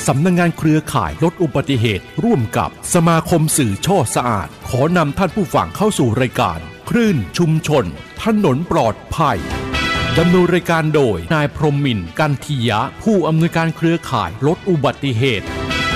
สำนักงานเครือข่ายลดอุบัติเหตุร่วมกับสมาคมสื่อช่อสะอาดขอนำท่านผู้ฟังเข้าสู่รายการคลื่นชุมชนถนนปลอดภัยดำเนินรายการโดยนายพรหมินทร์กันทียะผู้อำนวยการเครือข่ายลดอุบัติเหตุ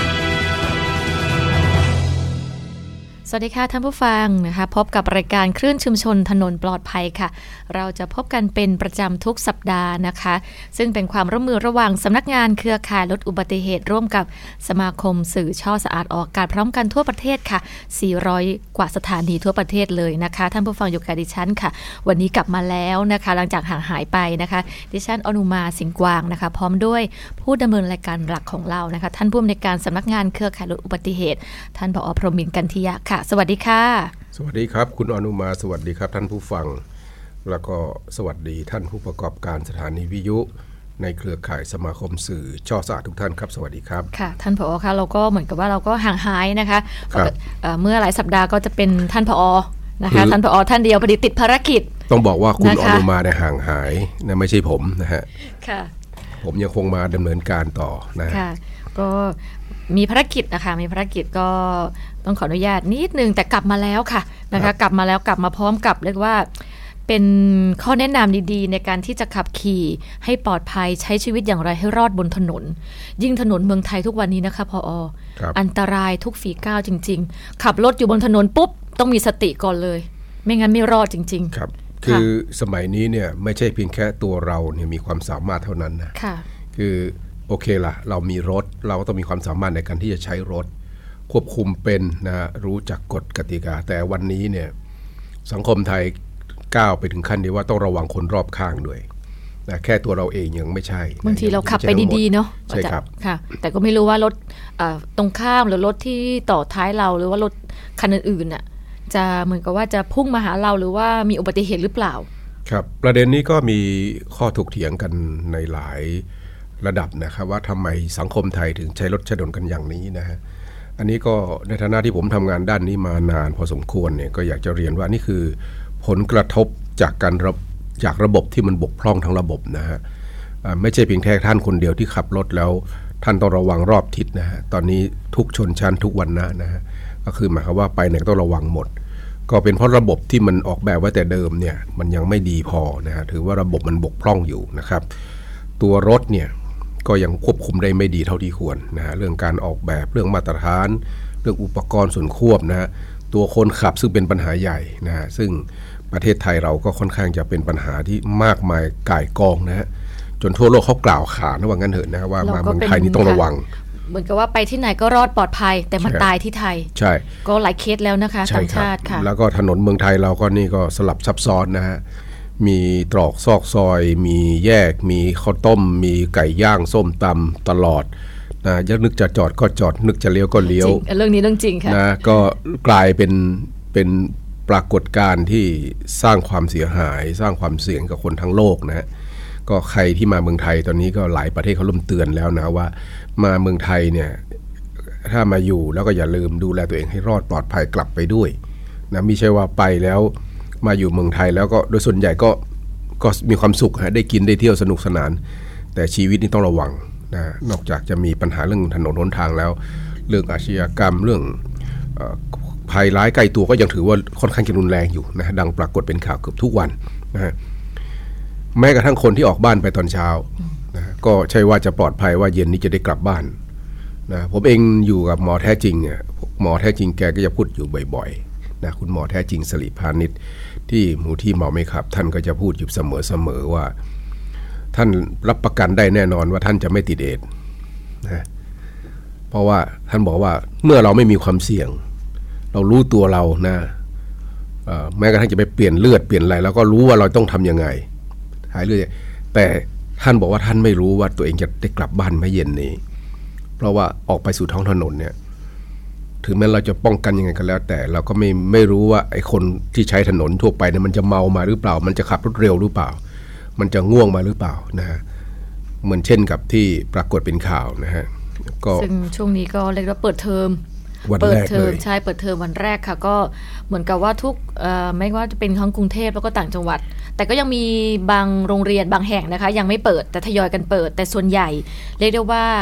สวัสดีค่ะท่านผู้ฟังนะคะพบกับรายการคลื่นชุมชนถนนปลอดภัยค่ะเราจะพบกันเป็นประจำทุกสัปดาห์นะคะซึ่งเป็นความร่วมมือระหว่างสำนักงานเครือข่ายลดอุบัติเหตุร่วมกับสมาคมสื่อช่อสะอาดออกอากาศพร้อมกันทั่วประเทศค่ะ400กว่าสถานีทั่วประเทศเลยนะคะท่านผู้ฟังอยู่กับดิฉันค่ะวันนี้กลับมาแล้วนะคะหลังจากห่างหายไปนะคะดิฉันอนุมาสิงห์กวางนะคะพร้อมด้วยผู้ดำเนินรายการหลักของเรานะคะท่านผู้อำนวยการสำนักงานเครือข่ายลดอุบัติเหตุท่านผอ.พรหมินทร์กันทียะค่ะสวัสดีค่ะสวัสดีครับคุณอนุมาสวัสดีครับท่านผู้ฟังแล้วก็สวัสดีท่านผู้ประกอบการสถานีวิทยุในเครือข่ายสมาคมสื่อช่อสะอาดทุกท่านครับสวัสดีครับค่ะท่านผอ.ค่ะเราก็เหมือนกับว่าเราก็ห่างหายนะคะเมื่อหลายสัปดาห์ก็จะเป็นท่านผอ.นะคะท่านผอ.ท่านเดียวพอดีติดภารกิจต้องบอกว่าคุณอนุมาเนี่ยห่างหายนะไม่ใช่ผมนะฮะค่ะผมยังคงมาดำเนินการต่อนะค่ะก็มีภารกิจนะคะมีภารกิจก็ต้องขออนุญาตนิดนึงแต่กลับมาแล้วค่ะนะคะกลับมาแล้วกลับมาพร้อมกับเรียกว่าเป็นข้อแนะนำดีๆในการที่จะขับขี่ให้ปลอดภัยใช้ชีวิตอย่างไรให้รอดบนถนนยิ่งถนนเมืองไทยทุกวันนี้นะคะพอ.อันตรายทุกฝีก้าวจริงๆขับรถอยู่บนถนนปุ๊บต้องมีสติก่อนเลยไม่งั้นไม่รอดจริงๆครับคือสมัยนี้เนี่ยไม่ใช่เพียงแค่ตัวเราเนี่ยมีความสามารถเท่านั้นนะคือโอเคล่ะเรามีรถเราก็ต้องมีความสามารถในการที่จะใช้รถควบคุมเป็นนะรู้จักกฎกติกาแต่วันนี้เนี่ยสังคมไทยก้าวไปถึงขั้นที่ว่าต้องระวังคนรอบข้างด้วยนะแค่ตัวเราเองยังไม่ใช่บางทีเราขับไปดีๆเนาะใช่ครับค่ะแต่ก็ไม่รู้ว่ารถตรงข้ามหรือรถที่ต่อท้ายเราหรือว่ารถคันอื่นๆน่ะจะเหมือนกับว่าจะพุ่งมาหาเราหรือว่ามีอุบัติเหตุหรือเปล่าครับประเด็นนี้ก็มีข้อถกเถียงกันในหลายระดับนะครับว่าทำไมสังคมไทยถึงใช้รถใช้ถนนกันอย่างนี้นะฮะอันนี้ก็ในฐานะที่ผมทำงานด้านนี้มานานพอสมควรเนี่ยก็อยากจะเรียนว่านี่คือผลกระทบจากระบบที่มันบกพร่องทั้งระบบนะฮะไม่ใช่เพียงแค่ท่านคนเดียวที่ขับรถแล้วท่านต้องระวังรอบทิศนะฮะตอนนี้ทุกชนชั้นทุกวรรณะนะฮะก็คือหมายความว่าไปไหนต้องระวังหมดก็เป็นเพราะระบบที่มันออกแบบไว้แต่เดิมเนี่ยมันยังไม่ดีพอนะฮะถือว่าระบบมันบกพร่องอยู่นะครับตัวรถเนี่ยก็ยังควบคุมได้ไม่ดีเท่าที่ควรนะฮะเรื่องการออกแบบเรื่องมาตรฐานเรื่องอุปกรณ์ส่วนควบนะฮะตัวคนขับซึ่งเป็นปัญหาใหญ่นะฮะซึ่งประเทศไทยเราก็ค่อนข้างจะเป็นปัญหาที่มากมายก่ายกองนะฮะจนทั่วโลกเขากล่าวขานว่างั้นเถอะนะว่ามาเมืองไทยนี่ต้องระวังเหมือนกับว่าไปที่ไหนก็รอดปลอดภัยแต่มาตายที่ไทยใช่ก็หลายเคสแล้วนะคะต่างชาติค่ะแล้วก็ถนนเมืองไทยเราก็นี่ก็สลับซับซ้อนนะฮะมีตรอกซอกซอยมีแยกมีข้าวต้มมีไก่ย่างส้มตำตลอดนะยักนึกจะจอดก็จอดนึกจะเลี้ยวก็เลี้ยวเรื่องนี้เรื่องจริงค่ะนะก็กลายเป็นปรากฏการณ์ที่สร้างความเสียหายสร้างความเสี่ยงกับคนทั้งโลกนะก็ใครที่มาเมืองไทยตอนนี้ก็หลายประเทศเขาเริ่มเตือนแล้วนะว่ามาเมืองไทยเนี่ยถ้ามาอยู่แล้วก็อย่าลืมดูแลตัวเองให้รอดปลอดภัยกลับไปด้วยนะไม่ใช่ว่าไปแล้วมาอยู่เมืองไทยแล้วก็โดยส่วนใหญ่ก็มีความสุขฮะได้กินได้เที่ยวสนุกสนานแต่ชีวิตนี่ต้องระวังนะนอกจากจะมีปัญหาเรื่องถนนหนทางแล้วเรื่องอาชญากรรมเรื่องภัยร้ายใกล้ตัวก็ยังถือว่าค่อนข้างจะรุนแรงอยู่นะดังปรากฏเป็นข่าวเกือบทุกวันนะฮะแม้กระทั่งคนที่ออกบ้านไปตอนเช้านะก็ใช่ว่าจะปลอดภัยว่าเย็นนี้จะได้กลับบ้านนะผมเองอยู่กับหมอแท้จริงเนี่ยหมอแท้จริงแกก็จะพูดอยู่บ่อยๆนะคุณหมอแท้จริงสลิพานิชที่หมู่ที่เมาไม่ขับท่านก็จะพูดอยู่เสมอว่าท่านรับประกันได้แน่นอนว่าท่านจะไม่ติดเอดส์นะเพราะว่าท่านบอกว่าเมื่อเราไม่มีความเสี่ยงเรารู้ตัวเรานะแม้กระทั่งจะไปเปลี่ยนเลือดเปลี่ยนอะไรแล้วก็รู้ว่าเราต้องทำยังไงหายเลือดแต่ท่านบอกว่าท่านไม่รู้ว่าตัวเองจะได้กลับบ้านไม่เย็นนี้เพราะว่าออกไปสู่ท้องถนนเนี่ยถึงแม้เราจะป้องกันยังไงกันแล้วแต่เราก็ไม่รู้ว่าไอ้คนที่ใช้ถนนทั่วไปเนี่ยมันจะเมามาหรือเปล่ามันจะขับรถเร็วหรือเปล่ามันจะง่วงมาหรือเปล่านะฮะเหมือนเช่นกับที่ปรากฏเป็นข่าวนะฮะก็ซึ่งช่วงนี้ก็เรียกว่าเปิดเทอมวันแรกเลยใช่เปิดเทอมวันแรกค่ะก็เหมือนกับว่าทุกไม่ว่าจะเป็นทั้งกรุงเทพแล้วก็ต่างจังหวัดแต่ก็ยังมีบางโรงเรียนบางแห่งนะคะยังไม่เปิดแต่ทยอยกันเปิดแต่ส่วนใหญ่เรียกได้ว่า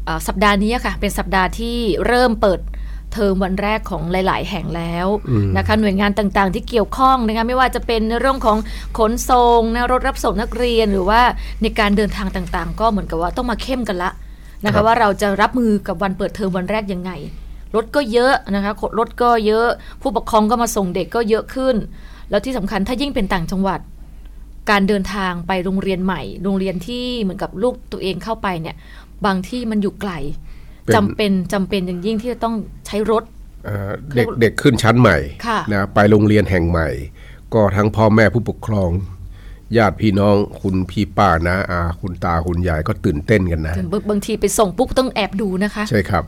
สัปดาห์นี้ค่ะเป็นสัปดาห์ที่เริ่มเปิดเทอมวันแรกของหลายๆแห่งแล้วนะคะหน่วยงานต่างๆที่เกี่ยวข้องนะคะไม่ว่าจะเป็นเรื่องของขนส่งนะรถรับส่งนักเรียนหรือว่าในการเดินทางต่างๆก็เหมือนกับว่าต้องมาเข้มกันละนะคะว่าเราจะรับมือกับวันเปิดเทอมวันแรกยังไงรถก็เยอะนะคะรถก็เยอะผู้ปกครองก็มาส่งเด็กก็เยอะขึ้นแล้วที่สำคัญถ้ายิ่งเป็นต่างจังหวัดการเดินทางไปโรงเรียนใหม่โรงเรียนที่เหมือนกับลูกตัวเองเข้าไปเนี่ยบางที่มันอยู่ไกลจำเป็นอย่างยิ่งที่จะต้องใช้รถเด็กขึ้นชั้นใหม่นะไปโรงเรียนแห่งใหม่ก็ทั้งพ่อแม่ผู้ปกครองญาติพี่น้องคุณพี่ป้านะคุณตาคุณยายก็ตื่นเต้นกันนะบางทีไปส่งปุ๊บต้องแอบดูนะคะใช่ครับ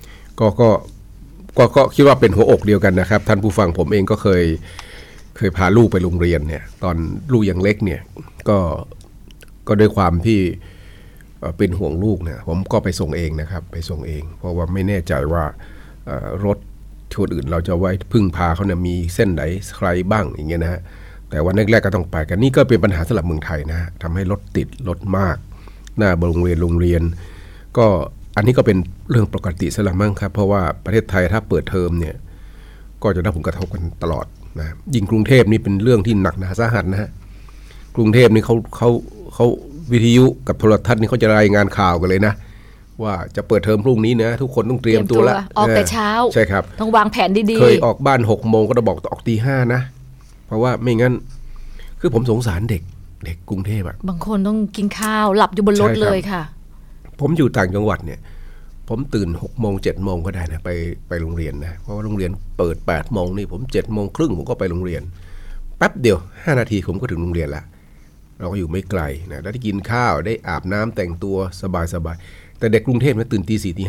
ก็คิดว่าเป็นหัวอกเดียวกันนะครับท่านผู้ฟังผมเองก็เคยพาลูกไปโรงเรียนเนี่ยตอนลูกยังเล็กเนี่ยก็ด้วยความที่เป็นห่วงลูกเนี่ยผมก็ไปส่งเองนะครับไปส่งเองเพราะว่าไม่แน่ใจว่ารถคนอื่นเราจะไว้พึ่งพาเขาเนี่ยมีเส้นไหนใครบ้างอย่างเงี้ยนะฮะแต่วันแรกๆก็ต้องไปกันนี่ก็เป็นปัญหาสำหรับเมืองไทยนะทำให้รถติดรถมากหน้าโรงเรียนก็อันนี้ก็เป็นเรื่องปกติซะละมั้งครับเพราะว่าประเทศไทยถ้าเปิดเทอมเนี่ยก็จะได้ผลกระทบกันตลอดนะยิ่งกรุงเทพนี่เป็นเรื่องที่หนักหนาสาหัสนะฮะกรุงเทพนี่เขาวิทยุกับโทรทัศน์นี่เขาจะรายงานข่าวกันเลยนะว่าจะเปิดเทอมพรุ่งนี้นะทุกคนต้องเตรียมตัวแล้วออกแต่เช้าใช่ครับต้องวางแผนดีๆเคยออกบ้าน 6 โมงก็จะบอกต้องออกตี 5นะเพราะว่าไม่งั้นคือผมสงสารเด็กกรุงเทพบางคนต้องกินข้าวหลับอยู่บนรถเลยค่ะผมอยู่ต่างจังหวัดเนี่ยผมตื่น 6 โมง 7 โมงก็ได้นะไปโรงเรียนนะเพราะว่าโรงเรียนเปิด 8 โมงนี่ผม7 โมงครึ่งผมก็ไปโรงเรียนแป๊บเดียว5 นาทีผมก็ถึงโรงเรียนละเราก็อยู่ไม่ไกลนะได้กินข้าวได้อาบน้ำแต่งตัวสบายแต่เด็กกรุงเทพเนี่ยตื่นตี 4 ตี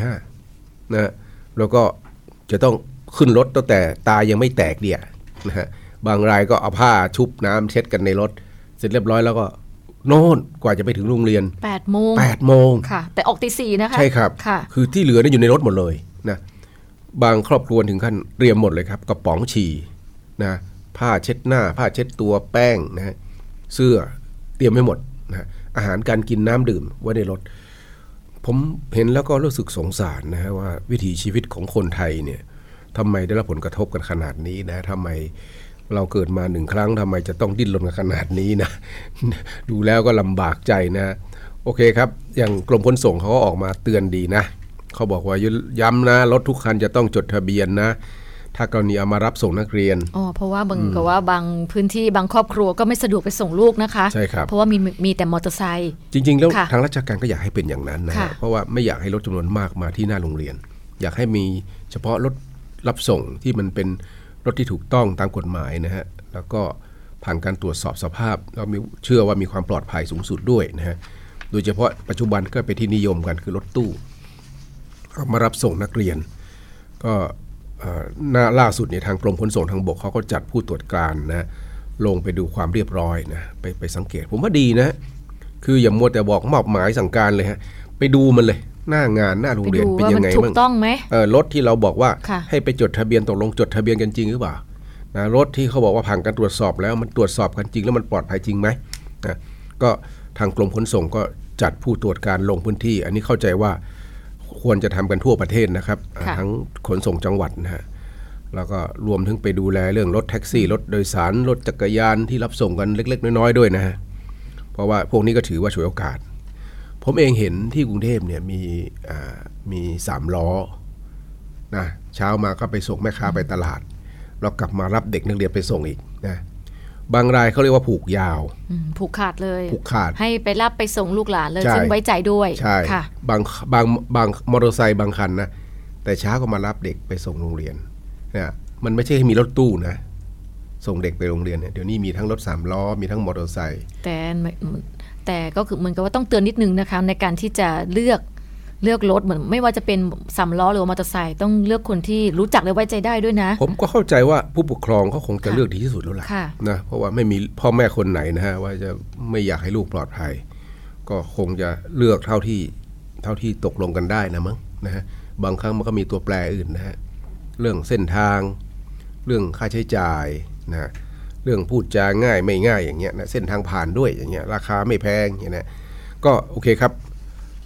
5นะแล้วก็จะต้องขึ้นรถตั้งแต่ตายังไม่แตกเดี่ยนะฮะบางรายก็เอาผ้าชุบน้ำเช็ดกันในรถเสร็จเรียบร้อยแล้วก็โน่นกว่าจะไปถึงโรงเรียน 8 โมงค่ะแต่ออกตี 4นะคะใช่ครับคือที่เหลือเนี่ยอยู่ในรถหมดเลยนะบางครอบครัวถึงขั้นเตรียมหมดเลยครับกระป๋องฉี่นะผ้าเช็ดหน้าผ้าเช็ดตัวแป้งนะเสื้อเตรียมไว้หมดนะอาหารการกินน้ำดื่มไว้ในรถผมเห็นแล้วก็รู้สึกสงสารนะฮะว่าวิถีชีวิตของคนไทยเนี่ยทำไมได้รับผลกระทบกันขนาดนี้นะทำไมเราเกิดมา1 ครั้งทำไมจะต้องดิ้นรนกันขนาดนี้นะดูแล้วก็ลำบากใจนะโอเคครับอย่างกรมขนส่งเขาก็ออกมาเตือนดีนะเขาบอกว่าย้ำนะรถทุกคันจะต้องจดทะเบียนนะถ้ากรณีเอามารับส่งนักเรียนเพราะว่าบางพื้นที่บางครอบครัวก็ไม่สะดวกไปส่งลูกนะคะใช่ครับเพราะว่ามีแต่มอเตอร์ไซค์จริงๆแล้วทางราชการก็อยากให้เป็นอย่างนั้นนะเพราะว่าไม่อยากให้รถจำนวนมากมาที่หน้าโรงเรียนอยากให้มีเฉพาะรถรับส่งที่มันเป็นรถที่ถูกต้องตามกฎหมายนะฮะแล้วก็ผ่านการตรวจสอบสภาพแล้วเชื่อว่ามีความปลอดภัยสูงสุดด้วยนะฮะโดยเฉพาะปัจจุบันก็เป็นที่นิยมกันคือรถตู้มารับส่งนักเรียนก็ล่าสุดเนี่ยทางกรมขนส่งทางบกเขาก็จัดผู้ตรวจการนะลงไปดูความเรียบร้อยนะไปสังเกตผมว่าดีนะคืออย่ามัวแต่บอกมอบหมายสั่งการเลยฮะไปดูมันเลยหน้างานหน้าโรงเรียนเป็นยังไงบ้างถูกต้องไหมรถที่เราบอกว่าให้ไปจดทะเบียนตกลงจดทะเบียนกันจริงหรือเปล่านะรถที่เขาบอกว่าผ่านการตรวจสอบแล้วมันตรวจสอบกันจริงแล้วมันปลอดภัยจริงไหมนะก็ทางกรมขนส่งก็จัดผู้ตรวจการลงพื้นที่อันนี้เข้าใจว่าควรจะทำกันทั่วประเทศนะครับทั้งขนส่งจังหวัดนะฮะแล้วก็รวมถึงไปดูแลเรื่องรถแท็กซี่รถโดยสารรถจักรยานที่รับส่งกันเล็กๆน้อยๆด้วยนะฮะเพราะว่าพวกนี้ก็ถือว่าฉวยโอกาสผมเองเห็นที่กรุงเทพเนี่ยมี3 ล้อนะเช้ามาก็ไปส่งแม่ค้าไปตลาดแล้วกลับมารับเด็กนักเรียนไปส่งอีกนะบางรายเขาเรียกว่าผูกยาวผูกขาดเลยผูกขาดให้ไปรับไปส่งลูกหลานเลยซึ่งไว้ใจด้วยใช่ค่ะบางมอเตอร์ไซค์บางคันนะแต่เช้าก็มารับเด็กไปส่งโรงเรียนเนี่ยมันไม่ใช่มีรถตู้นะส่งเด็กไปโรงเรียนเนี่ยเดี๋ยวนี้มีทั้งรถ3 ล้อมีทั้งมอเตอร์ไซค์แต่ก็คือเหมือนกับว่าต้องเตือนนิดนึงนะคะในการที่จะเลือกรถเหมือนไม่ว่าจะเป็น3 ล้อหรือมอเตอร์ไซค์ต้องเลือกคนที่รู้จักและไว้ใจได้ด้วยนะผมก็เข้าใจว่าผู้ปกครองเขาคงจะเลือกดีที่สุดแล้วล่ะนะเพราะว่าไม่มีพ่อแม่คนไหนนะฮะว่าจะไม่อยากให้ลูกปลอดภัยก็คงจะเลือกเท่าที่ตกลงกันได้นะมั้งนะฮะบางครั้งมันก็มีตัวแปรอื่นนะฮะเรื่องเส้นทางเรื่องค่าใช้จ่ายนะเรื่องพูดจาง่ายไม่ง่ายอย่างเงี้ยนะเส้นทางผ่านด้วยอย่างเงี้ยราคาไม่แพงอย่างเงี้ยก็โอเคครับ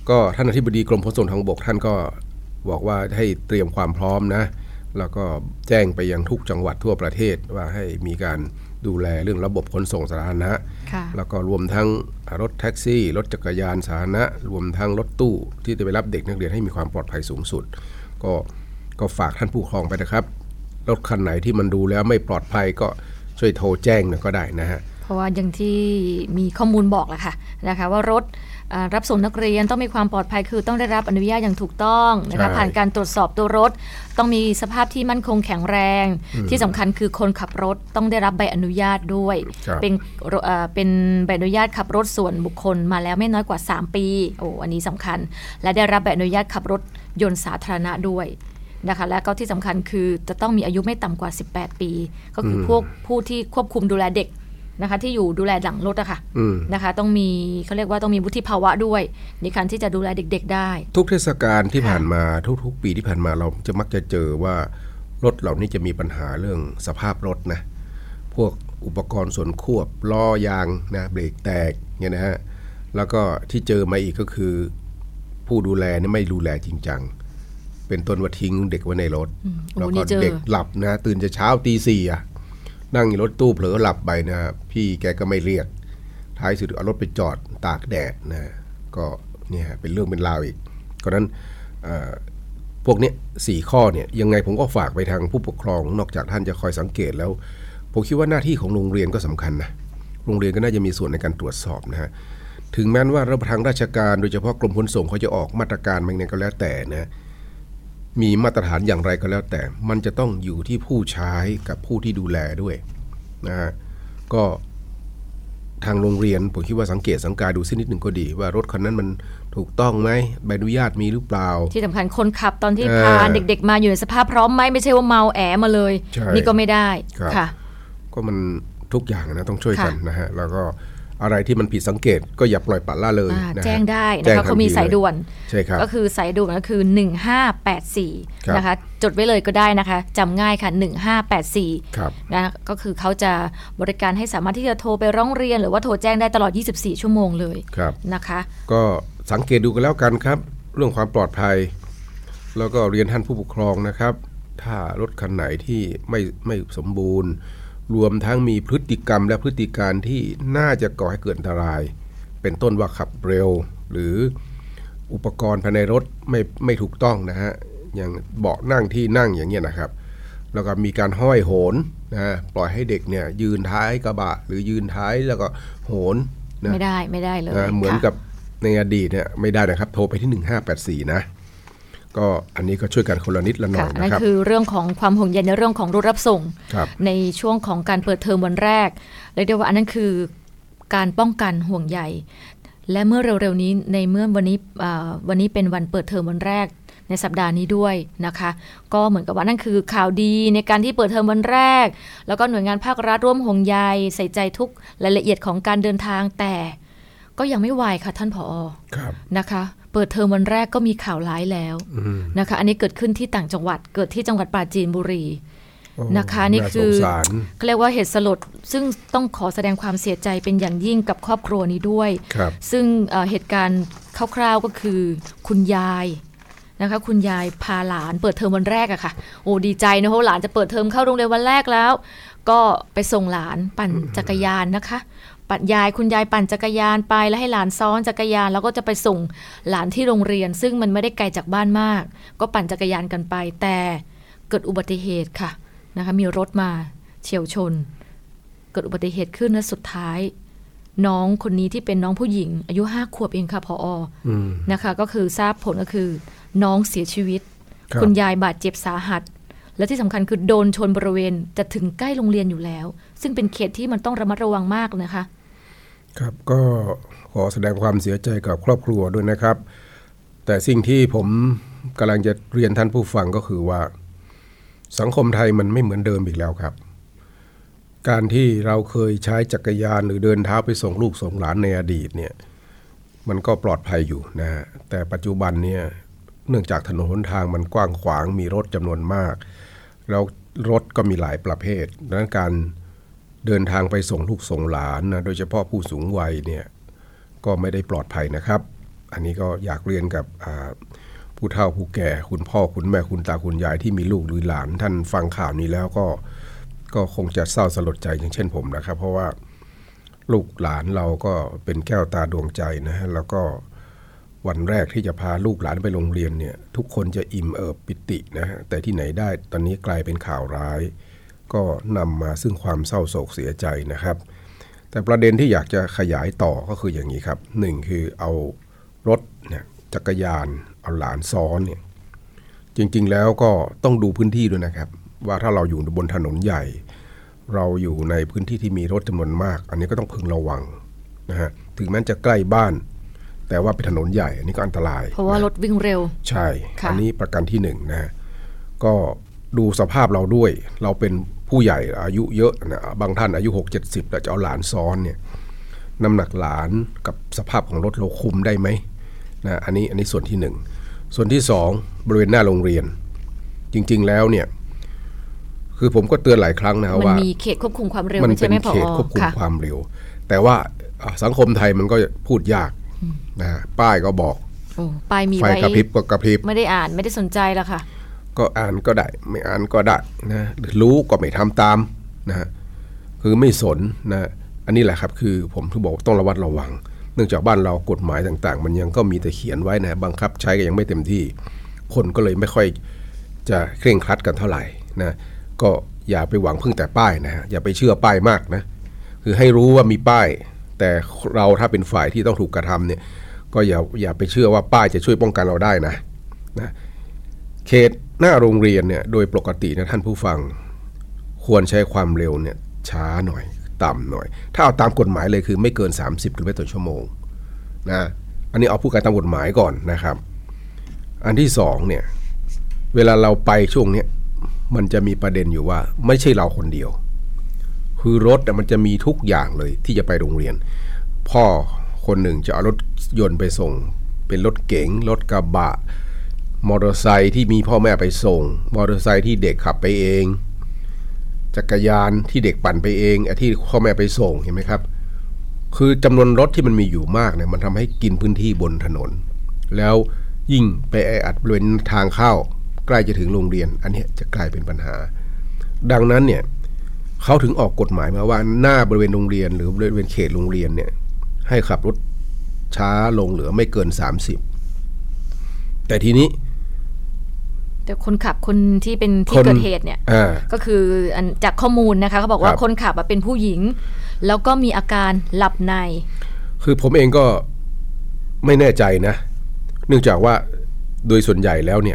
ก็ท่านอธิบดีกรมขนส่งทางบกท่านก็บอกว่าให้เตรียมความพร้อมนะแล้วก็แจ้งไปยังทุกจังหวัดทั่วประเทศว่าให้มีการดูแลเรื่องระบบขนส่งสาธารณะแล้วก็รวมทั้งรถแท็กซี่รถจักรยานสาธารณะรวมทั้งรถตู้ที่จะไปรับเด็กนักเรียนให้มีความปลอดภัยสูงสุดก็ฝากท่านผู้ปกครองไปนะครับรถคันไหนที่มันดูแล้วไม่ปลอดภัยก็ช่วยโทรแจ้งหน่อยก็ได้นะฮะเพราะว่าอย่างที่มีข้อมูลบอกแหละค่ะนะคะว่ารถรับส่งนักเรียนต้องมีความปลอดภัยคือต้องได้รับอนุญาตอย่างถูกต้องนะคะผ่านการตรวจสอบตัวรถต้องมีสภาพที่มั่นคงแข็งแรงที่สำคัญคือคนขับรถต้องได้รับใบอนุญาตด้วยเป็นใบอนุญาตขับรถส่วนบุคคลมาแล้วไม่น้อยกว่า3ปีอันนี้สำคัญและได้รับใบอนุญาตขับรถยนต์สาธารณะด้วยนะคะและก็ที่สำคัญคือจะต้องมีอายุไม่ต่ำกว่า18ปีก็คือพวกผู้ที่ควบคุมดูแลเด็กนะคะที่อยู่ดูแลหลังรถอะค่ะนะคะต้องมีเขาเรียกว่าต้องมีวุฒิภาวะด้วยในการที่จะดูแลเด็กๆได้ทุกเทศกาลที่ผ่านมาทุกปีที่ผ่านมาเราจะมักจะเจอว่ารถเหล่านี้จะมีปัญหาเรื่องสภาพรถนะพวกอุปกรณ์ส่วนควบล้อยางนะเบรกแตกเนี่ยนะฮะแล้วก็ที่เจอมาอีกก็คือผู้ดูแลนี่ไม่ดูแลจริงจังเป็นต้นว่าทิ้งเด็กไว้ในรถแล้วก็เด็กหลับนะตื่นจะเช้าตี 4อ่ะนั่งอยู่รถตู้เผลอหลับไปนะพี่แกก็ไม่เรียกท้ายสุดเอารถไปจอดตากแดดนะก็เนี่ยเป็นเรื่องเป็นราวอีกเพราะนั้นพวกนี้4ข้อเนี่ยยังไงผมก็ฝากไปทางผู้ปกครองนอกจากท่านจะคอยสังเกตแล้วผมคิดว่าหน้าที่ของโรงเรียนก็สำคัญนะโรงเรียนก็น่าจะมีส่วนในการตรวจสอบนะฮะถึงแม้ว่าทางราชการโดยเฉพาะกรมขนส่งเขาจะออกมาตรการบางอย่างก็แล้วแต่นะมีมาตรฐานอย่างไรก็แล้วแต่มันจะต้องอยู่ที่ผู้ใช้กับผู้ที่ดูแลด้วยนะฮะก็ทางโรงเรียนผมคิดว่าสังเกตสังกาดูสักนิดหนึ่งก็ดีว่ารถคันนั้นมันถูกต้องไหมใบอนุญาตมีหรือเปล่าที่สำคัญคนขับตอนที่พาเด็กๆมาอยู่ในสภาพพร้อมไหมไม่ใช่ว่าเมาแอมาเลยนี่ก็ไม่ได้ค่ะก็มันทุกอย่างนะต้องช่วยกันนะฮะแล้วก็อะไรที่มันผิดสังเกตก็อย่าปล่อยปละละเลยแจ้งได้นะคะเขามีสายด่วนใช่ครับก็คือสายด่วนก็คือ1584นะคะจดไว้เลยก็ได้นะคะจำง่ายค่ะ1584นะก็คือเขาจะบริการให้สามารถที่จะโทรไปร้องเรียนหรือว่าโทรแจ้งได้ตลอด24ชั่วโมงเลยนะคะก็สังเกตดูกันแล้วกันครับเรื่องความปลอดภัยแล้วก็เรียนท่านผู้ปกครองนะครับถ้ารถคันไหนที่ไม่สมบูรณ์รวมทั้งมีพฤติกรรมและพฤติการที่น่าจะก่อให้เกิดอันตรายเป็นต้นว่าขับเร็วหรืออุปกรณ์ภายในรถไม่ถูกต้องนะฮะอย่างเบาะนั่งที่นั่งอย่างเงี้ยนะครับแล้วก็มีการห้อยโหนนะปล่อยให้เด็กเนี่ยยืนท้ายกระบะหรือยืนท้ายแล้วก็โหนนะไม่ได้เลยเหมือนกับในอดีตเนี่ยไม่ได้นะครับโทรไปที่1584นะก็อันนี้ก็ช่วยกันคนละนิดละหน่อยนะครับนั่นคือเรื่องของความห่วงใยในเรื่องของรถรับส่งในช่วงของการเปิดเทอมวันแรกเรียกได้ว่าอันนั้นคือการป้องกันห่วงใยและเมื่อเร็วๆนี้ในเมื่อวันนี้เป็นวันเปิดเทอมวันแรกในสัปดาห์นี้ด้วยนะคะก็เหมือนกับว่านั่นคือข่าวดีในการที่เปิดเทอมวันแรกแล้วก็หน่วยงานภาครัฐร่วมห่วงใยใส่ใจทุกรายละเอียดของการเดินทางแต่ก็ยังไม่ไวค่ะท่านผอ.นะคะเปิดเทอมวันแรกก็มีข่าวร้ายแล้วนะคะอันนี้เกิดขึ้นที่ต่างจังหวัดเกิดที่จังหวัดปราจีนบุรีนะคะนี่คือเขาเรียกว่าเหตุสลดซึ่งต้องขอแสดงความเสียใจเป็นอย่างยิ่งกับครอบครัวนี้ด้วยซึ่งเหตุการณ์คร่าวๆก็คือคุณยายนะคะคุณยายพาหลานเปิดเทอมวันแรกอะค่ะโอ้ดีใจนะเพราะหลานจะเปิดเทอมเข้าโรงเรียนวันแรกแล้วก็ไปส่งหลานปั่นจักรยานนะคะคุณยายปั่นจักรยานไปแล้วให้หลานซ้อนจักรยานแล้วก็จะไปส่งหลานที่โรงเรียนซึ่งมันไม่ได้ไกลจากบ้านมากก็ปั่นจักรยานกันไปแต่เกิดอุบัติเหตุค่ะนะคะมีรถมาเฉี่ยวชนเกิดอุบัติเหตุขึ้นและสุดท้ายน้องคนนี้ที่เป็นน้องผู้หญิงอายุ5 ขวบเองค่ะผอ.นะคะก็คือทราบผลก็คือน้องเสียชีวิต คุณยายบาดเจ็บสาหัสและที่สำคัญคือโดนชนบริเวณจะถึงใกล้โรงเรียนอยู่แล้วซึ่งเป็นเขตที่มันต้องระมัดระวังมากนะคะครับก็ขอแสดงความเสียใจกับครอบครัวด้วยนะครับแต่สิ่งที่ผมกำลังจะเรียนท่านผู้ฟังก็คือว่าสังคมไทยมันไม่เหมือนเดิมอีกแล้วครับการที่เราเคยใช้จักรยานหรือเดินเท้าไปส่งลูกส่งหลานในอดีตเนี่ยมันก็ปลอดภัยอยู่นะฮะแต่ปัจจุบันเนี่ยเนื่องจากถนนหนทางมันกว้างขวางมีรถจำนวนมากแล้วรถก็มีหลายประเภทดังนั้นการเดินทางไปส่งลูกส่งหลานนะโดยเฉพาะผู้สูงวัยเนี่ยก็ไม่ได้ปลอดภัยนะครับอันนี้ก็อยากเรียนกับผู้เฒ่าผู้แก่คุณพ่อคุณแม่คุณตาคุณยายที่มีลูกหรือหลานท่านฟังข่าวนี้แล้วก็คงจะเศร้าสลดใจอย่างเช่นผมนะครับเพราะว่าลูกหลานเราก็เป็นแก้วตาดวงใจนะฮะแล้วก็วันแรกที่จะพาลูกหลานไปโรงเรียนเนี่ยทุกคนจะอิ่มเอิบปิตินะฮะแต่ที่ไหนได้ตอนนี้กลายเป็นข่าวร้ายก็นำมาซึ่งความเศร้าโศกเสียใจนะครับแต่ประเด็นที่อยากจะขยายต่อก็คืออย่างนี้ครับหนึ่งคือเอารถเนี่ยจักรยานเอาหลานซ้อนเนี่ยจริงๆแล้วก็ต้องดูพื้นที่ด้วยนะครับว่าถ้าเราอยู่บนถนนใหญ่เราอยู่ในพื้นที่ที่มีรถจำนวนมากอันนี้ก็ต้องพึงระวังนะฮะถึงแม้จะใกล้บ้านแต่ว่าเป็นถนนใหญ่อันนี้ก็อันตรายเพราะว่ารถวิ่งเร็วใช่อันนี้ประการที่1นะก็ดูสภาพเราด้วยเราเป็นผู้ใหญ่อายุเยอะนะบางท่านอายุ 60-70 แล้วจะเอาหลานซ้อนเนี่ยน้ำหนักหลานกับสภาพของรถเราคุมได้ไหมนะอันนี้ส่วนที่1ส่วนที่2บริเวณหน้าโรงเรียนจริงๆแล้วเนี่ยคือผมก็เตือนหลายครั้งนะว่ามันมีเขตควบคุมความเร็วมันเป็นเขตควบคุมความเร็วแต่ว่าสังคมไทยมันก็พูดยากนะป้ายก็บอกป้ายมีไว้ไฟกระพริบก็กระพริบไม่ได้อ่านไม่ได้สนใจแล้วค่ะก็อ่านก็ได้ไม่อ่านก็ได้นะรู้ก็ไม่ทำตามนะฮะคือไม่สนนะอันนี้แหละครับคือผมถึงบอกต้องระวัดระวังเนื่องจากบ้านเรากฎหมายต่างๆมันยังก็มีแต่เขียนไว้นะบังคับใช้ก็ยังไม่เต็มที่คนก็เลยไม่ค่อยจะเคร่งครัดกันเท่าไหร่นะก็อย่าไปหวังพึ่งแต่ป้ายนะอย่าไปเชื่อป้ายมากนะคือให้รู้ว่ามีป้ายแต่เราถ้าเป็นฝ่ายที่ต้องถูกกระทำเนี่ยก็อย่าไปเชื่อว่าป้ายจะช่วยป้องกันเราได้นะเขตหน้าโรงเรียนเนี่ยโดยปกตินะท่านผู้ฟังควรใช้ความเร็วเนี่ยช้าหน่อยต่ำหน่อยถ้าเอาตามกฎหมายเลยคือไม่เกิน30 กิโลเมตรต่อชั่วโมงนะอันนี้เอาพูดกันตามกฎหมายก่อนนะครับอันที่2เนี่ยเวลาเราไปช่วงนี้มันจะมีประเด็นอยู่ว่าไม่ใช่เราคนเดียวคือรถมันจะมีทุกอย่างเลยที่จะไปโรงเรียนพ่อคนหนึ่งจะเอารถยนต์ไปส่งเป็นรถเก๋งรถกระบะมอเตอร์ไซค์ที่มีพ่อแม่ไปส่งมอเตอร์ไซค์ที่เด็กขับไปเองจักรยานที่เด็กปั่นไปเองที่พ่อแม่ไปส่งเห็นไหมครับคือจำนวนรถที่มันมีอยู่มากเนี่ยมันทำให้กินพื้นที่บนถนนแล้วยิ่งไปแออัดบริเวณทางเข้าใกล้จะถึงโรงเรียนอันนี้จะกลายเป็นปัญหาดังนั้นเนี่ยเขาถึงออกกฎหมายมาว่าหน้าบริเวณโรงเรียนหรือบริเวณเขตโรงเรียนเนี่ยให้ขับรถช้าลงเหลือไม่เกิน30แต่ทีนี้แต่คนขับคนที่เป็นที่เกิดเหตุเนี่ยก็คือจากข้อมูลนะคะเขาบอกว่าคนขับเป็นผู้หญิงแล้วก็มีอาการหลับในคือผมเองก็ไม่แน่ใจนะเนื่องจากว่าโดยส่วนใหญ่แล้วเนี่ย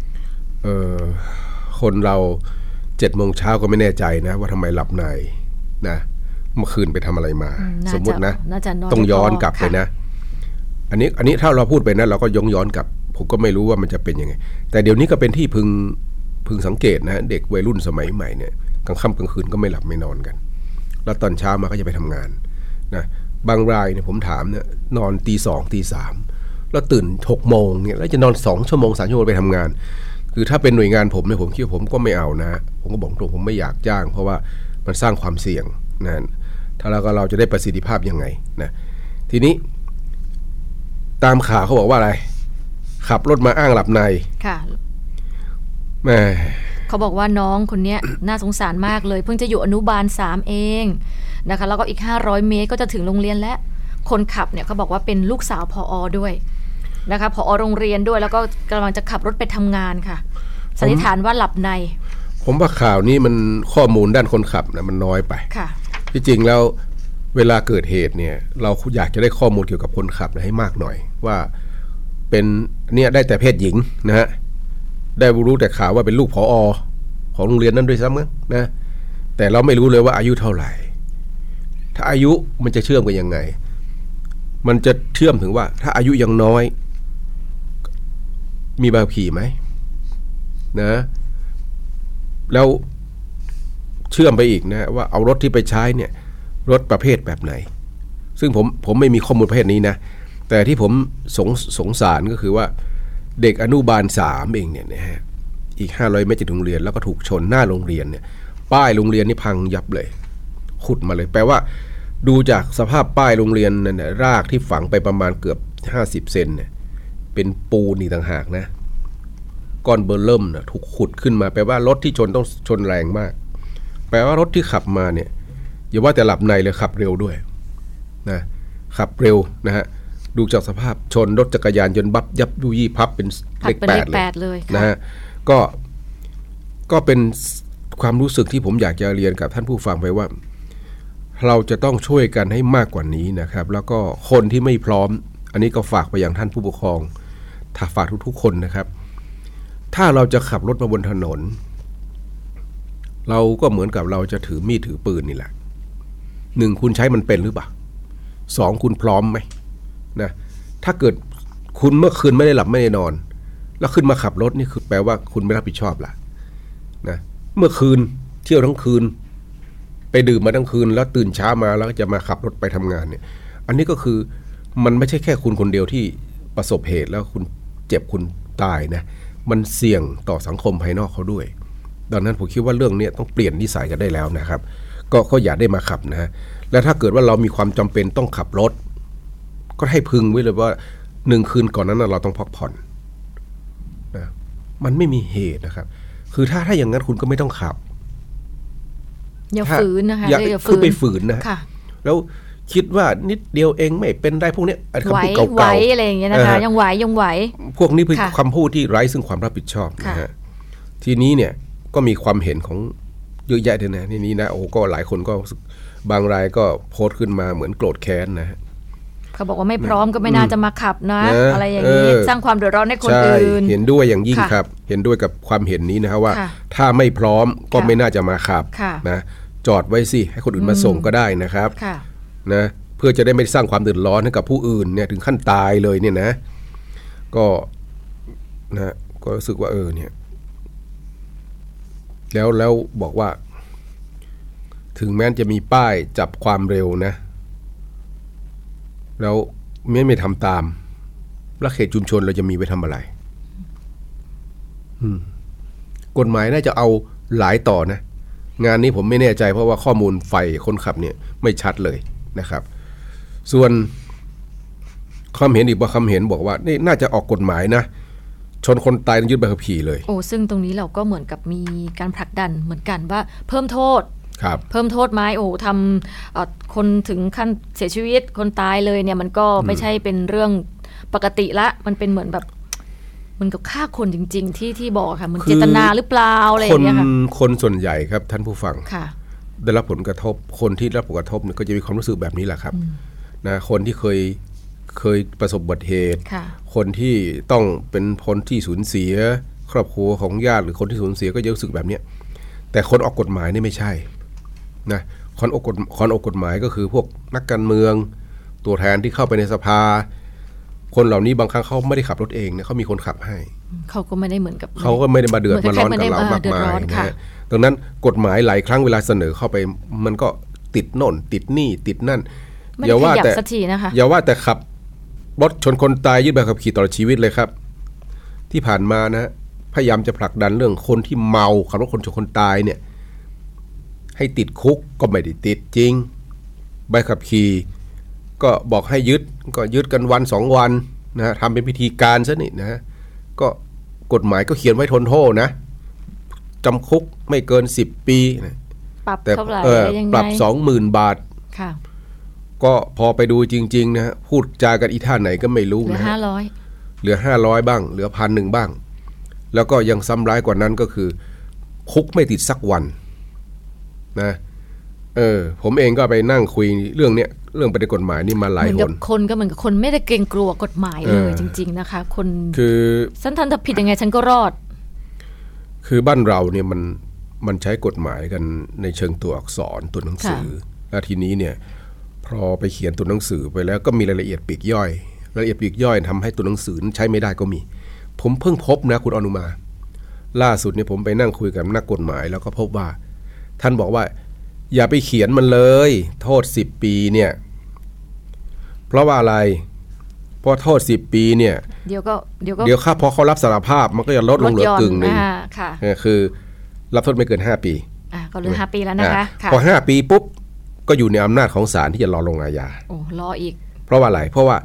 คนเรา7 โมงเช้าก็ไม่แน่ใจนะว่าทำไมหลับในนะเมื่อคืนไปทำอะไรมาสมมตินะต้องย้อนกลับไปนะอันนี้ถ้าเราพูดไปนะเราก็ย้อนกลับผมก็ไม่รู้ว่ามันจะเป็นยังไงแต่เดี๋ยวนี้ก็เป็นที่พึงสังเกตนะเด็กวัยรุ่นสมัยใหม่เนี่ยกลางค่ำกลางคืนก็ไม่หลับไม่นอนกันแล้วตอนเช้ามาก็จะไปทำงานนะบางรายเนี่ยผมถามเนี่ยนอนตี 2 ตี 3แล้วตื่น6 โมงเนี่ยแล้วจะนอน2 ชั่วโมง3 ชั่วโมงไปทำงานคือถ้าเป็นหน่วยงานผมเนี่ยผมคิดว่าผมก็ไม่เอานะผมก็บอกตรงผมไม่อยากจ้างเพราะว่ามันสร้างความเสี่ยงนะถ้าเราจะได้ประสิทธิภาพยังไงนะทีนี้ตามข่าวเขาบอกว่าอะไรขับรถมาอ้างหลับในค่ะแม่เขาบอกว่าน้องคนนี้น่าสงสารมากเลยเพิ่งจะอยู่อนุบาล3เองนะคะแล้วก็อีก500 เมตรก็จะถึงโรงเรียนและคนขับเนี่ยเขาบอกว่าเป็นลูกสาวผอ.ด้วยนะคะผอ.โรงเรียนด้วยแล้วก็กำลังจะขับรถไปทำงานค่ะสันนิษฐานว่าหลับในผมว่าข่าวนี้มันข้อมูลด้านคนขับนะมันน้อยไปค่ะที่จริงแล้วเวลาเกิดเหตุเนี่ยเราอยากจะได้ข้อมูลเกี่ยวกับคนขับให้มากหน่อยว่าเป็นเนี่ยได้แต่เพศหญิงนะฮะได้รู้แต่ข่าวว่าเป็นลูกผอ.ของโรงเรียนนั้นด้วยซ้ำนะแต่เราไม่รู้เลยว่าอายุเท่าไหร่ถ้าอายุมันจะเชื่อมกันยังไงมันจะเชื่อมถึงว่าถ้าอายุยังน้อยมีใบขับขี่ไหมนะแล้วเชื่อมไปอีกนะว่าเอารถที่ไปใช้เนี่ยรถประเภทแบบไหนซึ่งผมไม่มีข้อมูลประเภทนี้นะแต่ที่ผมสงสารก็คือว่าเด็กอนุบาล3เองเนี่ยนะฮะอีก500 เมตรจากโรงเรียนแล้วก็ถูกชนหน้าโรงเรียนเนี่ยป้ายโรงเรียนนี่พังยับเลยขุดมาเลยแปลว่าดูจากสภาพป้ายโรงเรียนนั่นนะรากที่ฝังไปประมาณเกือบ 50 เซนเนี่ยเป็นปูนอีกต่างหากนะก้อนเบอร์เริ่มนะถูกขุดขึ้นมาแปลว่ารถที่ชนต้องชนแรงมากแปลว่ารถที่ขับมาเนี่ยอย่าว่าแต่หลับในเลยขับเร็วด้วยนะขับเร็วนะฮะดูจากสภาพชนรถจักรยานยนต์บับยับยุยี่พับเป็นเลข8เลยนะฮะก็เป็นความรู้สึกที่ผมอยากจะเรียนกับท่านผู้ฟังไปว่าเราจะต้องช่วยกันให้มากกว่านี้นะครับแล้วก็คนที่ไม่พร้อมอันนี้ก็ฝากไปยังท่านผู้ปกครองฝากทุกๆคนนะครับถ้าเราจะขับรถมาบนถนนเราก็เหมือนกับเราจะถือมีดถือปืนนี่แหละ1คุณใช้มันเป็นหรือเปล่า2คุณพร้อมไหมนะถ้าเกิดคุณเมื่อคืนไม่ได้หลับไม่ได้นอนแล้วขึ้นมาขับรถนี่คือแปลว่าคุณไม่รับผิดชอบละนะเมื่อคืนเที่ยวทั้งคืนไปดื่มมาทั้งคืนแล้วตื่นเช้ามาแล้วก็จะมาขับรถไปทำงานเนี่ยอันนี้ก็คือมันไม่ใช่แค่คุณคนเดียวที่ประสบเหตุแล้วคุณเจ็บคุณตายนะมันเสี่ยงต่อสังคมภายนอกเขาด้วยดังนั้นผมคิดว่าเรื่องนี้ต้องเปลี่ยนนิสัยกันได้แล้วนะครับก็อย่าได้มาขับนะและถ้าเกิดว่าเรามีความจำเป็นต้องขับรถก็ให้พึงไว้เลยว่า1คืนก่อนนั้นเราต้องพักผ่อนนะมันไม่มีเหตุนะครับคือถ้าอย่างนั้นคุณก็ไม่ต้องขับอย่าฝืนนะคะอย่าไปฝืนนะแล้วคิดว่านิดเดียวเองไม่เป็นได้พวกนี้คำพูดเก่าๆอะไรอย่างเงี้ยนะคะยังไหวพวกนี้เป็นคำพูดที่ไร้ซึ่งความรับผิดชอบนะฮะทีนี้เนี่ยก็มีความเห็นของเยอะแยะเลยนะนี่นะโอ้ก็หลายคนก็บางรายก็โพสต์ขึ้นมาเหมือนโกรธแค้นนะเขาบอกว่าไม่พร้อมก็ไม่น่าจะมาขับนะอะไรอย่างนี้สร้างความเดือดร้อนให้คนอื่นเห็นด้วยอย่างยิ่งครับเห็นด้วยกับความเห็นนี้นะครับว่าถ้าไม่พร้อมก็ไม่น่าจะมาขับนะจอดไว้สิให้คนอื่นมาส่งก็ได้นะครับนะเพื่อจะได้ไม่สร้างความเดือดร้อนให้กับผู้อื่นเนี่ยถึงขั้นตายเลยเนี่ยนะก็รู้สึกว่าเนี่ยแล้วบอกว่าถึงแม้จะมีป้ายจับความเร็วนะแล้วไม่ทำตามแล้วเขตชุมชนเราจะมีไว้ทำอะไรกฎหมายน่าจะเอาหลายต่อนะงานนี้ผมไม่แน่ใจเพราะว่าข้อมูลไฟคนขับเนี่ยไม่ชัดเลยนะครับส่วนความเห็นอีกว่าความเห็นบอกว่านี่น่าจะออกกฎหมายนะชนคนตายต้องยึดใบขับขี่เลยซึ่งตรงนี้เราก็เหมือนกับมีการผลักดันเหมือนกันว่าเพิ่มโทษเพิ่มโทษไหมทำคนถึงขั้นเสียชีวิตคนตายเลยเนี่ยมันก็ไม่ใช่เป็นเรื่องปกติละมันเป็นเหมือนแบบมันกับฆ่าคนจริงๆที่บอกค่ะมันเจตนาหรือเปล่าอะไรอย่างเงี้ยค่ะคนส่วนใหญ่ครับท่านผู้ฟังได้รับผลกระทบคนที่รับผลกระทบก็จะมีความรู้สึกแบบนี้แหละครับนะคนที่เคยประสบอุบัติเหตุคนที่ต้องเป็นคนที่สูญเสียครอบครัวของญาติหรือคนที่สูญเสียก็จะรู้สึกแบบนี้แต่คนออกกฎหมายนี่ไม่ใช่นะคนออกกฎหมายก็คือพวกนักการเมืองตัวแทนที่เข้าไปในสภาคนเหล่านี้บางครั้งเขาไม่ได้ขับรถเองนะเขามีคนขับให้เขาก็ไม่ได้เหมือนกับเขาก็ไม่ได้มาเดือดมาร้อนกับเรามากมายนะดังนั้นกฎหมายหลายครั้งเวลาเสนอเข้าไปมันก็ติดโน่นติดนี่ติดนั่นอย่าว่าแต่ขับรถชนคนตายยึดใบขับขี่ตลอดชีวิตเลยครับที่ผ่านมานะพยายามจะผลักดันเรื่องคนที่เมาขับรถชนคนตายเนี่ยให้ติดคุกก็ไม่ได้ติดจริงใบขับขี่ก็บอกให้ยึดก็ยึดกันวัน2วันนะทำเป็นพิธีการซะนี่นะก็กฎหมายก็เขียนไว้ทนโทษนะจำคุกไม่เกิน10 ปีนะปรับเท่าไหร่ปรับ 20,000 บาทก็พอไปดูจริงๆนะพูดจากันอีท่าไหนก็ไม่รู้นะเหลือ500บ้างเหลือ 1,000 บ้างแล้วก็ยังซ้ำร้ายกว่านั้นก็คือคุกไม่ติดสักวันนะผมเองก็ไปนั่งคุยเรื่องเนี้ยเรื่องประเด็นกฎหมายนี่มาหลายคนก็เหมือนกับคนไม่ได้เกรงกลัวกฎหมายเลยจริงๆนะคะคนคือฉันทำผิดยังไงฉันก็รอดคือบ้านเราเนี่ยมันใช้กฎหมายกันในเชิงตัวอักษรตัวหนังสือและทีนี้เนี่ยพอไปเขียนตัวหนังสือไปแล้วก็มีรายละเอียดปลีกย่อยรายละเอียดปลีกย่อยทำให้ตัวหนังสือใช้ไม่ได้ก็มีผมเพิ่งพบนะคุณอนุมาล่าสุดเนี่ยผมไปนั่งคุยกับนักกฎหมายแล้วก็พบว่าท่านบอกว่าอย่าไปเขียนมันเลยโทษ10 ปีเนี่ยเพราะว่าอะไรเพราะโทษ10 ปีเนี่ยเดี๋ยวพอเขารับสารภาพมันก็จะลดลงเหลือกึ่งนึงคือรับโทษไม่เกิน5 ปีก็เหลือ5 ปีแล้วนะคะพอ5 ปีปุ๊บก็อยู่ในอำนาจของศาลที่จะรอลงอาญารออีกเพราะว่าอะไรเพราะว่า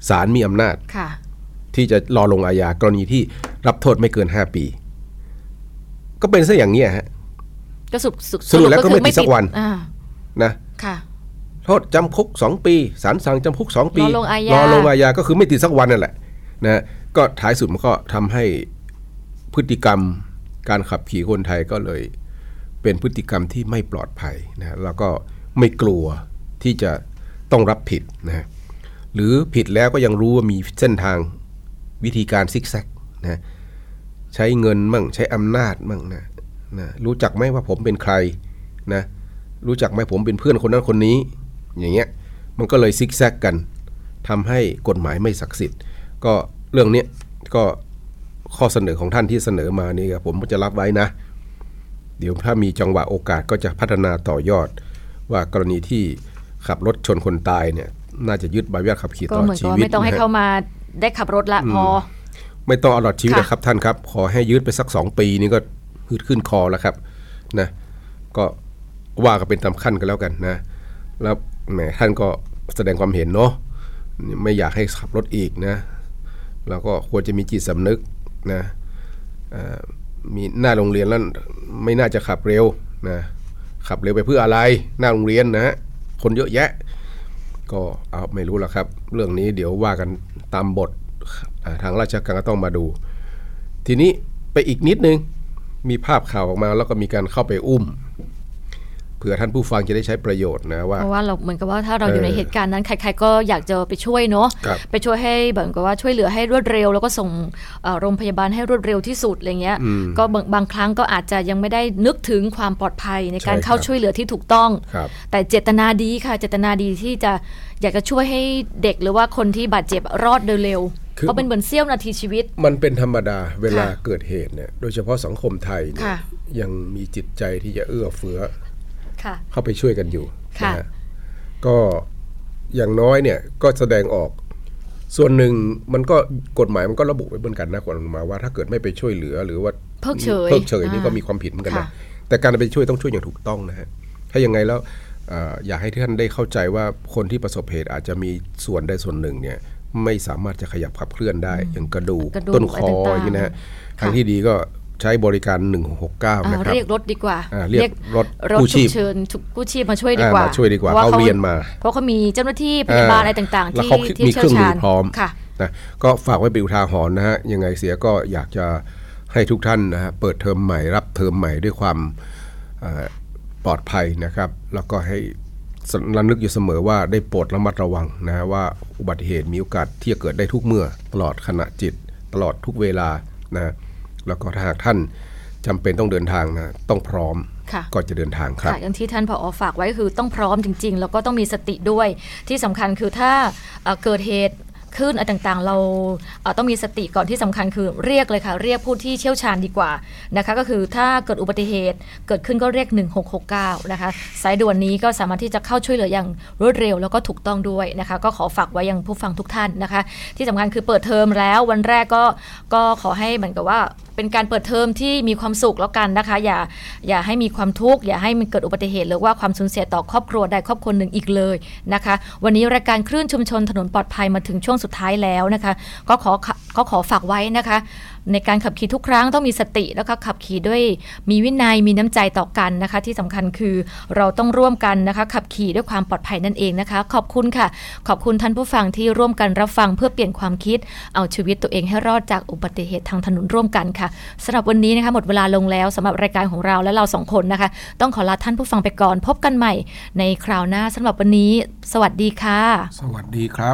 ศาลมีอำนาจที่จะรอลงอาญากรณีที่รับโทษไม่เกิน5 ปีก็เป็นซะอย่างนี้ฮะก็สรุปแล้วก็ไม่ติดสักวันนะโทษจำคุก2 ปีศาลสั่งจำคุก2 ปีรอลงอาญาก็คือไม่ติดสักวันนั่นแหละนะก็ท้ายสุดมันก็ทำให้พฤติกรรมการขับขี่คนไทยก็เลยเป็นพฤติกรรมที่ไม่ปลอดภัยนะแล้วก็ไม่กลัวที่จะต้องรับผิดนะหรือผิดแล้วก็ยังรู้ว่ามีเส้นทางวิธีการซิกแซกนะใช้เงินมั่งใช้อำนาจมั่งนะรู้จักไหมว่าผมเป็นใครนะรู้จักไหมผมเป็นเพื่อนคนนั้นคนนี้อย่างเงี้ยมันก็เลยซิกแซกกันทำให้กฎหมายไม่ศักดิ์สิทธิ์ก็เรื่องนี้ก็ข้อเสนอของท่านที่เสนอมานี่ครับผมก็จะรับไว้นะเดี๋ยวถ้ามีจังหวะโอกาสก็จะพัฒนาต่อยอดว่ากรณีที่ขับรถชนคนตายเนี่ยน่าจะยึดใบอนุญาตขับขี่ตลอดชีวิตไม่ต้องให้เข้ามาได้ขับรถละพอไม่ต้องตลอดชีวิตนะครับท่านครับขอให้ยืดไปสัก2 ปีนี่ก็ยืดขึ้นคอแล้วครับนะก็ว่ากันเป็นตามขั้นกันแล้วกันนะแล้วแหมท่านก็แสดงความเห็นเนาะไม่อยากให้ขับรถอีกนะแล้วก็ควรจะมีจิตสำนึกนะมีหน้าโรงเรียนแล้วไม่น่าจะขับเร็วนะขับเร็วไปเพื่ออะไรหน้าโรงเรียนนะคนเยอะแยะก็เอาไม่รู้ละครับเรื่องนี้เดี๋ยวว่ากันตามบททางราชการก็ต้องมาดูทีนี้ไปอีกนิดนึงมีภาพข่าวออกมาแล้วก็มีการเข้าไปอุ้มเผื่อท่านผู้ฟังจะได้ใช้ประโยชน์นะว่าเพราะว่าเราเหมือนกับว่าถ้าเราอยู่ในเหตุการณ์นั้นใครๆก็อยากจะไปช่วยเนาะไปช่วยให้เหมือนกับว่าช่วยเหลือให้รวดเร็วแล้วก็ส่งโรงพยาบาลให้รวดเร็วที่สุดอะไรเงี้ยก็บางครั้งก็อาจจะยังไม่ได้นึกถึงความปลอดภัยในการเข้าช่วยเหลือที่ถูกต้องแต่เจตนาดีค่ะเจตนาดีที่จะอยากจะช่วยให้เด็กหรือว่าคนที่บาดเจ็บรอดเร็วเพราะเป็นเหมือนเสี้ยวนาทีชีวิตมันเป็นธรรมดาเวลาเกิดเหตุเนี่ยโดยเฉพาะสังคมไทยเนี่ยยังมีจิตใจที่จะเอื้อเฟื้อเข้าไปช่วยกันอยู่นะก็อย่างน้อยเนี่ยก็แสดงออกส่วนหนึ่งมันก็กฎหมายมันก็ระบุไว้เหมือนกันนะกฎหมายว่าถ้าเกิดไม่ไปช่วยเหลือหรือว่าเพิกเฉยนี่ก็มีความผิดเหมือนกันนะแต่การไปช่วยต้องช่วยอย่างถูกต้องนะฮะถ้ายังไงแล้วอยากให้ท่านได้เข้าใจว่าคนที่ประสบเหตุอาจจะมีส่วนใดส่วนหนึ่งเนี่ยไม่สามารถจะขยับขับเคลื่อนได้อย่างกระดูกต้นคออย่างนี้นะฮะทางที่ดีก็ใช้บริการ1669นะครับเรียกรถดีกว่าเรียกรถกู้ชีพเชิญกู้ชีพมาช่วยดีกว่าเขาเรียนมาเพราะเขามีเจ้าหน้าที่พยาบาลอะไรต่างๆที่เชี่ยวชาญพร้อมนะก็ฝากไว้เป็นอุทาหรณ์นะฮะยังไงเสียก็อยากจะให้ทุกท่านนะฮะเปิดเทอมใหม่รับเทอมใหม่ด้วยความปลอดภัยนะครับแล้วก็ให้ระลึกอยู่เสมอว่าได้โปรดระมัดระวังนะว่าอุบัติเหตุมีโอกาสที่จะเกิดได้ทุกเมื่อตลอดขณะจิตตลอดทุกเวลานะแล้วก็ถ้าหากท่านจำเป็นต้องเดินทางนะต้องพร้อมก็จะเดินทางครับอย่างที่ท่านผอ.ฝากไว้คือต้องพร้อมจริงๆแล้วก็ต้องมีสติด้วยที่สำคัญคือถ้าเกิดเหตุขึ้นอะไรต่างๆเราต้องมีสติก่อนที่สำคัญคือเรียกเลยค่ะเรียกผู้ที่เชี่ยวชาญดีกว่านะคะก็คือถ้าเกิดอุบัติเหตุเกิดขึ้นก็เรียก1669นะคะสายด่วนนี้ก็สามารถที่จะเข้าช่วยเหลืออย่างรวดเร็วแล้วก็ถูกต้องด้วยนะคะก็ขอฝากไว้ยังผู้ฟังทุกท่านนะคะที่สำคัญคือเปิดเทอมแล้ววันแรกก็ขอให้เหมือนกับว่าเป็นการเปิดเทอมที่มีความสุขแล้วกันนะคะอย่าให้มีความทุกข์อย่าให้มันเกิดอุบัติเหตุหรือว่าความสูญเสียต่อครอบครัวใดครอบครัวหนึ่งอีกเลยนะคะวันนี้รายการคลื่นชุมชนถนนปลอดภัยมาถึงช่วงสุดท้ายแล้วนะคะก็ขอฝากไว้นะคะในการขับขี่ทุกครั้งต้องมีสติแล้วก็ขับขี่ด้วยมีวินัยมีน้ำใจต่อกันนะคะที่สำคัญคือเราต้องร่วมกันนะคะขับขี่ด้วยความปลอดภัยนั่นเองนะคะขอบคุณค่ะขอบคุณท่านผู้ฟังที่ร่วมกันรับฟังเพื่อเปลี่ยนความคิดเอาชีวิตตัวเองให้รอดจากอุบัติเหตุทางถนนร่วมกันค่ะสำหรับวันนี้นะคะหมดเวลาลงแล้วสำหรับรายการของเราและเราสองคนนะคะต้องขอลาท่านผู้ฟังไปก่อนพบกันใหม่ในคราวหน้าสำหรับวันนี้สวัสดีค่ะสวัสดีครับ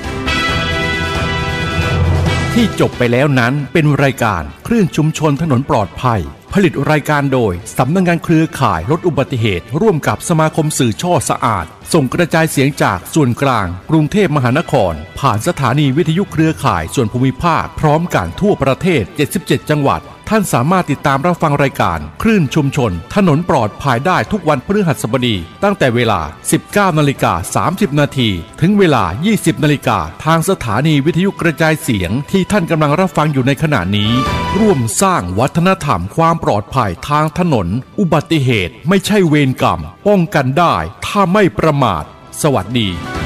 ที่จบไปแล้วนั้นเป็นรายการคลื่นชุมชนถนนปลอดภัยผลิตรายการโดยสำนักงานเครือข่ายลดอุบัติเหตุร่วมกับสมาคมสื่อช่อสะอาดส่งกระจายเสียงจากส่วนกลางกรุงเทพมหานครผ่านสถานีวิทยุเครือข่ายส่วนภูมิภาคพร้อมกันทั่วประเทศ77จังหวัดท่านสามารถติดตามรับฟังรายการคลื่นชุมชนถนนปลอดภัยได้ทุกวันพฤหัสบดีตั้งแต่เวลา 19:30 น.ถึงเวลา 20:00 น.ทางสถานีวิทยุกระจายเสียงที่ท่านกำลังรับฟังอยู่ในขณะนี้ร่วมสร้างวัฒนธรรมความปลอดภัยทางถนนอุบัติเหตุไม่ใช่เวรกรรมป้องกันได้ถ้าไม่ประมาทสวัสดี